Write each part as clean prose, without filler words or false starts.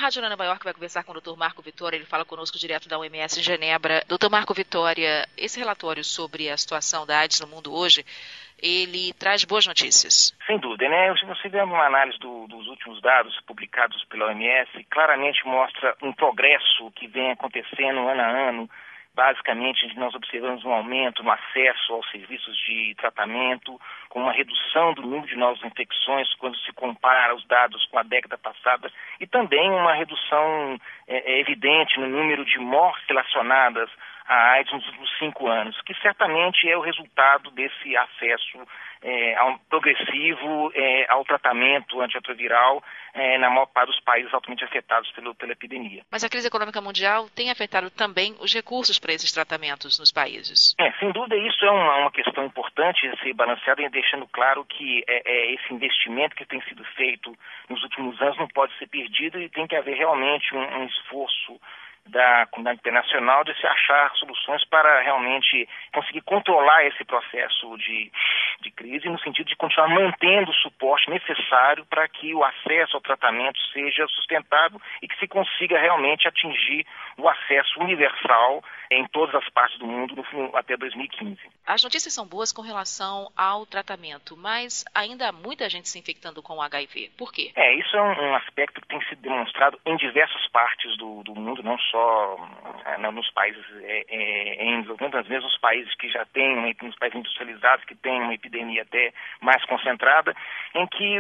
Rádio Nova York vai conversar com o Dr. Marco Vitória, ele fala conosco direto da OMS em Genebra. Dr. Marco Vitória, esse relatório sobre a situação da AIDS no mundo hoje, ele traz boas notícias. Sem dúvida, né? Se você ver uma análise dos últimos dados publicados pela OMS, claramente mostra um progresso que vem acontecendo ano a ano. Basicamente, nós observamos um aumento no acesso aos serviços de tratamento, com uma redução do número de novas infecções quando se compara os dados com a década passada, e também uma redução evidente no número de mortes relacionadas à AIDS nos últimos 5 anos, que certamente é o resultado desse acesso progressivo ao tratamento antirretroviral na maior parte dos países altamente afetados pela epidemia. Mas a crise econômica mundial tem afetado também os recursos para esses tratamentos nos países. Sem dúvida, isso é uma questão importante a ser balanceada, e deixando claro que esse investimento que tem sido feito nos últimos anos não pode ser perdido, e tem que haver realmente um esforço da comunidade internacional de se achar soluções para realmente conseguir controlar esse processo de crise, no sentido de continuar mantendo o suporte necessário para que o acesso ao tratamento seja sustentável e que se consiga realmente atingir o acesso universal em todas as partes do mundo até 2015. As notícias são boas com relação ao tratamento, mas ainda há muita gente se infectando com o HIV. Por quê? Isso é um aspecto que tem sido demonstrado em diversas partes do mundo, não só nos países em desenvolvimento, mas mesmo nos países que já têm, nos países industrializados, que têm uma epidemia até mais concentrada, em que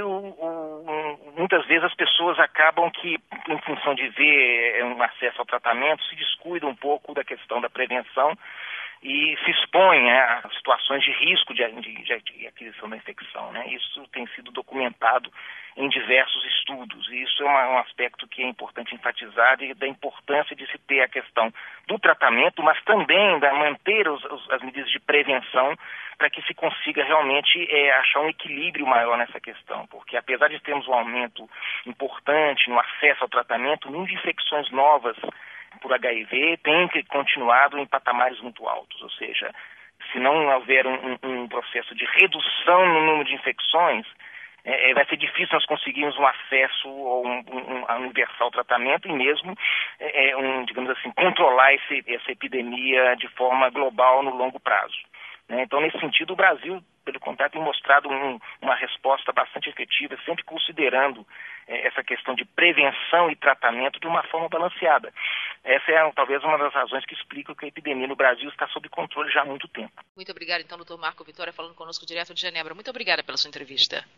muitas vezes as pessoas acabam que, em função de ver um acesso ao tratamento, se descuidam um pouco da questão da prevenção e se expõem a situações de risco de aquisição da infecção, né? Isso tem sido documentado em diversos estudos, e isso é um aspecto que é importante enfatizar, da importância de se ter a questão do tratamento, mas também de manter as medidas de prevenção para que se consiga realmente achar um equilíbrio maior nessa questão, porque apesar de termos um aumento importante no acesso ao tratamento, o número de infecções novas por HIV tem continuado em patamares muito altos, ou seja, se não houver um processo de redução no número de infecções, vai ser difícil nós conseguirmos um acesso a um universal tratamento e mesmo, digamos assim, controlar essa epidemia de forma global no longo prazo. Então, nesse sentido, o Brasil, pelo contrário, tem mostrado uma resposta bastante efetiva, sempre considerando essa questão de prevenção e tratamento de uma forma balanceada. Essa é talvez uma das razões que explicam que a epidemia no Brasil está sob controle já há muito tempo. Muito obrigada, então, Dr. Marco Vitória, falando conosco direto de Genebra. Muito obrigada pela sua entrevista.